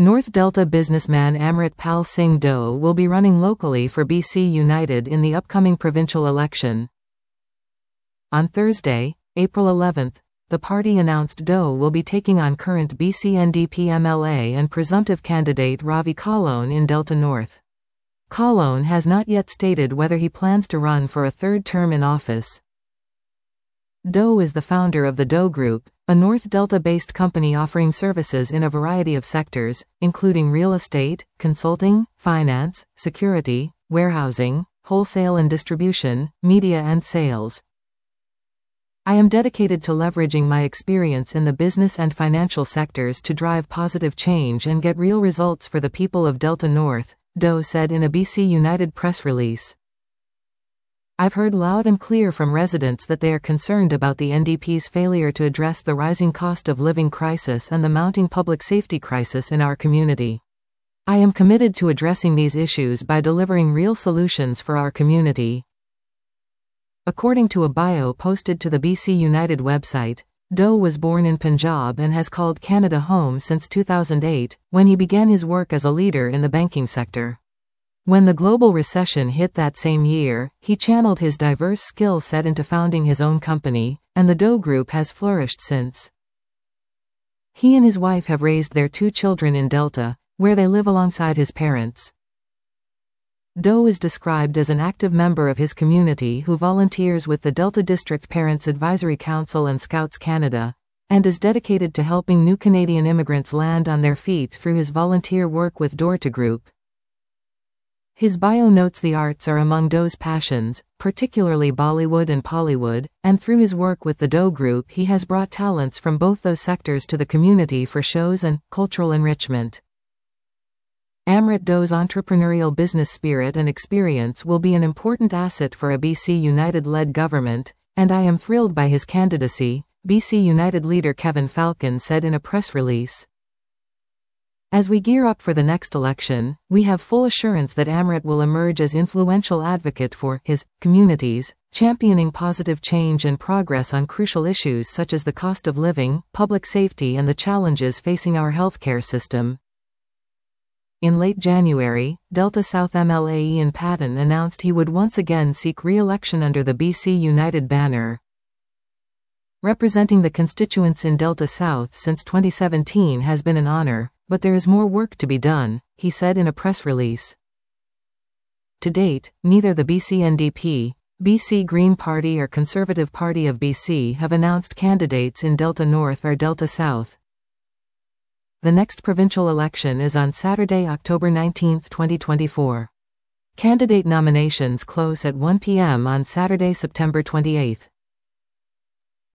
North Delta businessman Amrit Pal Singh Doe will be running locally for BC United in the upcoming provincial election. On Thursday, April 11, the party announced Doe will be taking on current BC NDP MLA and presumptive candidate Ravi Kahlon in Delta North. Kahlon has not yet stated whether he plans to run for a third term in office. Doe is the founder of the Doe Group, a North Delta-based company offering services in a variety of sectors, including real estate, consulting, finance, security, warehousing, wholesale and distribution, media and sales. I am dedicated to leveraging my experience in the business and financial sectors to drive positive change and get real results for the people of Delta North, Doe said in a BC United press release. I've heard loud and clear from residents that they are concerned about the NDP's failure to address the rising cost of living crisis and the mounting public safety crisis in our community. I am committed to addressing these issues by delivering real solutions for our community. According to a bio posted to the BC United website, Doe was born in Punjab and has called Canada home since 2008, when he began his work as a leader in the banking sector. When the global recession hit that same year, he channeled his diverse skill set into founding his own company, and the Doe Group has flourished since. He and his wife have raised their 2 children in Delta, where they live alongside his parents. Doe is described as an active member of his community who volunteers with the Delta District Parents Advisory Council and Scouts Canada, and is dedicated to helping new Canadian immigrants land on their feet through his volunteer work with Door to Group. His bio notes the arts are among Doe's passions, particularly Bollywood and Pollywood, and through his work with the Doe Group he has brought talents from both those sectors to the community for shows and cultural enrichment. Amrit Doe's entrepreneurial business spirit and experience will be an important asset for a BC United-led government, and I am thrilled by his candidacy, BC United leader Kevin Falcon said in a press release. As we gear up for the next election, we have full assurance that Amrit will emerge as influential advocate for his communities, championing positive change and progress on crucial issues such as the cost of living, public safety and the challenges facing our healthcare system. In late January, Delta South MLA Ian Patten announced he would once again seek re-election under the BC United banner. Representing the constituents in Delta South since 2017 has been an honor, but there is more work to be done, he said in a press release. To date, neither the BC NDP, BC Green Party or Conservative Party of BC have announced candidates in Delta North or Delta South. The next provincial election is on Saturday, October 19, 2024. Candidate nominations close at 1 p.m. on Saturday, September 28.